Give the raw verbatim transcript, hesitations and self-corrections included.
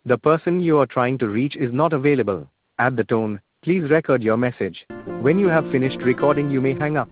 The person you are trying to reach is not available. At the tone, please record your message. When you have finished recording, you may hang up.